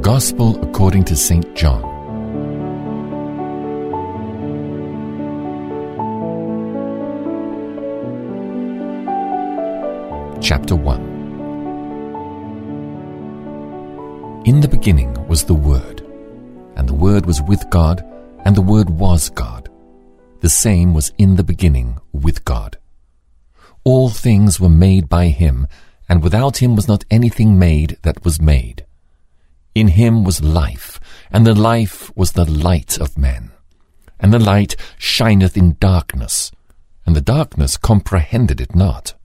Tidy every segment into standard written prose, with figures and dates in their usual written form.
Gospel according to St. John. Chapter 1. In the beginning was the Word, and the Word was with God, and the Word was God. The same was in the beginning with God. All things were made by him, and without him was not anything made that was made. In him was life, and the life was the light of men. And the light shineth in darkness, and the darkness comprehended it not.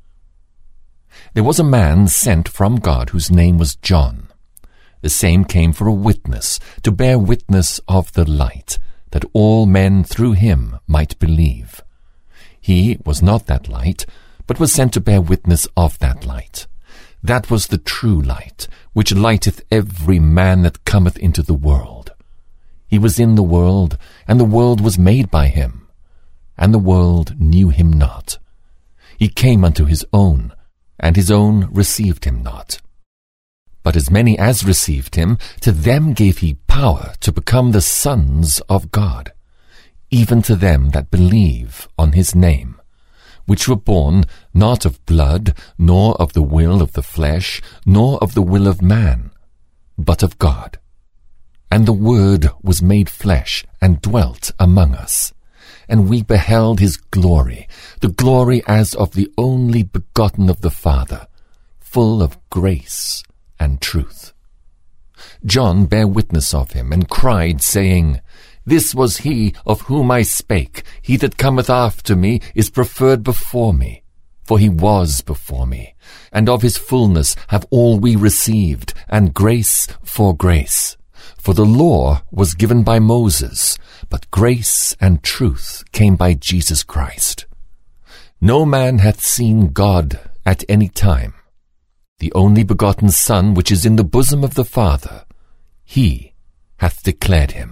There was a man sent from God whose name was John. The same came for a witness, to bear witness of the light, that all men through him might believe. He was not that light, but was sent to bear witness of that light. That was the true light, which lighteth every man that cometh into the world. He was in the world, and the world was made by him, and the world knew him not. He came unto his own, and his own received him not. But as many as received him, to them gave he power to become the sons of God, even to them that believe on his name, which were born not of blood, nor of the will of the flesh, nor of the will of man, but of God. And the Word was made flesh, and dwelt among us. And we beheld his glory, the glory as of the only begotten of the Father, full of grace and truth. John bare witness of him, and cried, saying, This was he of whom I spake. He that cometh after me is preferred before me, for he was before me. And of his fullness have all we received, and grace for grace. For the law was given by Moses, but grace and truth came by Jesus Christ. No man hath seen God at any time. The only begotten Son, which is in the bosom of the Father, he hath declared him.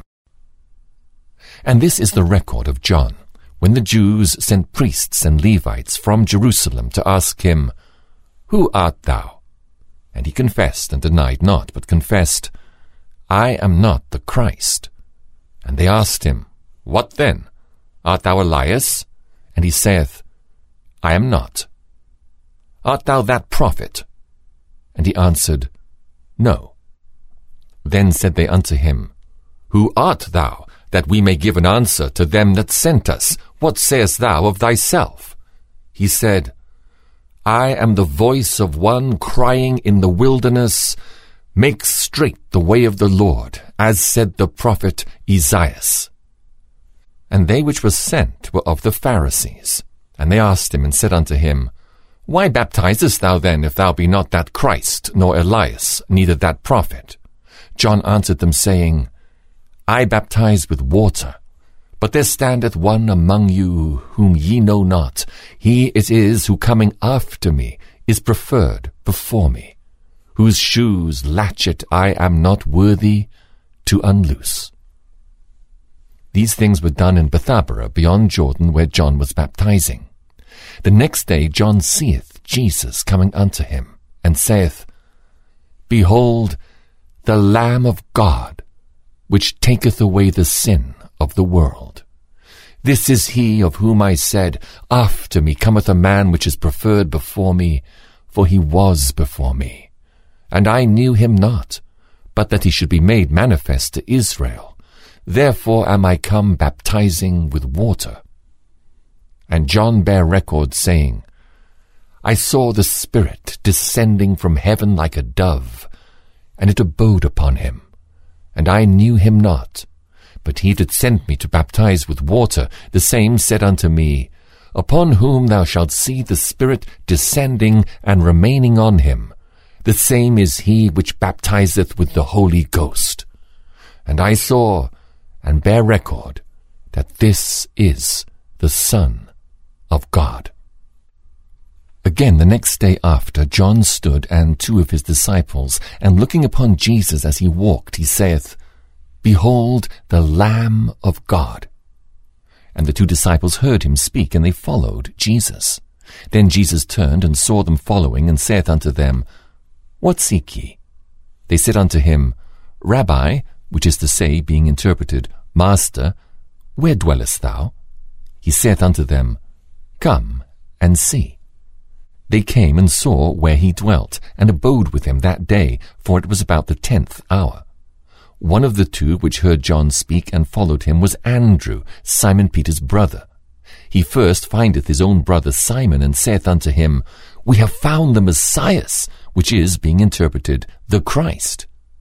And this is the record of John, when the Jews sent priests and Levites from Jerusalem to ask him, Who art thou? And he confessed and denied not, but confessed, I am not the Christ. And they asked him, What then? Art thou Elias? And he saith, I am not. Art thou that prophet? And he answered, No. Then said they unto him, Who art thou, that we may give an answer to them that sent us? What sayest thou of thyself? He said, I am the voice of one crying in the wilderness, Make straight the way of the Lord, as said the prophet Esaias. And they which were sent were of the Pharisees. And they asked him, and said unto him, Why baptizest thou then, if thou be not that Christ, nor Elias, neither that prophet? John answered them, saying, I baptize with water, but there standeth one among you whom ye know not. He it is who coming after me is preferred before me, whose shoes latchet I am not worthy to unloose. These things were done in Bethabara beyond Jordan, where John was baptizing. The next day John seeth Jesus coming unto him, and saith, Behold, the Lamb of God, which taketh away the sin of the world. This is he of whom I said, After me cometh a man which is preferred before me, for he was before me. And I knew him not, but that he should be made manifest to Israel. Therefore am I come baptizing with water. And John bare record, saying, I saw the Spirit descending from heaven like a dove, and it abode upon him. And I knew him not, but he that sent me to baptize with water, the same said unto me, Upon whom thou shalt see the Spirit descending and remaining on him, the same is he which baptizeth with the Holy Ghost. And I saw, and bear record, that this is the Son of God. Again the next day after, John stood and 2 of his disciples, and looking upon Jesus as he walked, he saith, Behold the Lamb of God. And the 2 disciples heard him speak, and they followed Jesus. Then Jesus turned and saw them following, and saith unto them, What seek ye? They said unto him, Rabbi, which is to say, being interpreted, Master, where dwellest thou? He saith unto them, Come and see. They came and saw where he dwelt, and abode with him that day, for it was about the 10th hour. One of the two which heard John speak and followed him was Andrew, Simon Peter's brother. He first findeth his own brother Simon, and saith unto him, We have found the Messiah, which is, being interpreted, the Christ.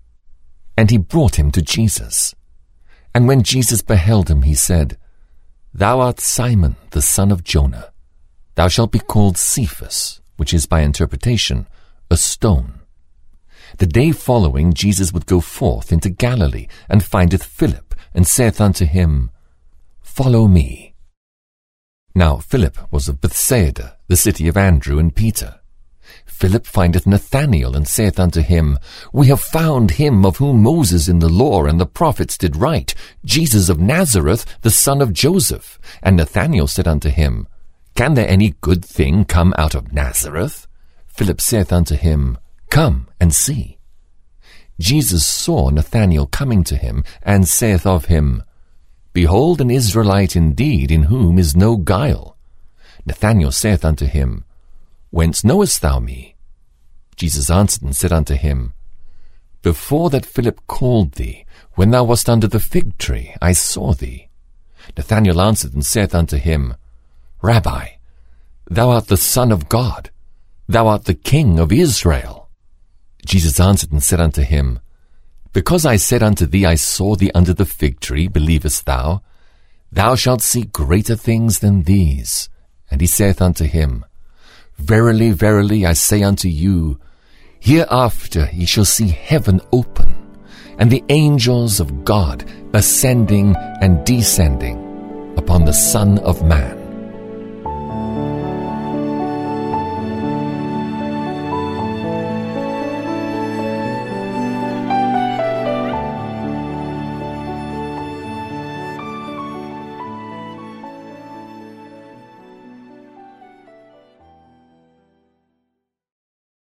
And he brought him to Jesus. And when Jesus beheld him, he said, Thou art Simon, the son of Jonah. Thou shalt be called Cephas, which is by interpretation, a stone. The day following Jesus would go forth into Galilee, and findeth Philip, and saith unto him, Follow me. Now Philip was of Bethsaida, the city of Andrew and Peter. Philip findeth Nathanael, and saith unto him, We have found him of whom Moses in the law and the prophets did write, Jesus of Nazareth, the son of Joseph. And Nathanael said unto him, Can there any good thing come out of Nazareth? Philip saith unto him, Come and see. Jesus saw Nathanael coming to him, and saith of him, Behold an Israelite indeed, in whom is no guile. Nathanael saith unto him, Whence knowest thou me? Jesus answered and said unto him, Before that Philip called thee, when thou wast under the fig tree, I saw thee. Nathanael answered and saith unto him, Rabbi, thou art the Son of God, thou art the King of Israel. Jesus answered and said unto him, Because I said unto thee, I saw thee under the fig tree, believest thou? Thou shalt see greater things than these. And he saith unto him, Verily, verily, I say unto you, hereafter ye shall see heaven open, and the angels of God ascending and descending upon the Son of Man.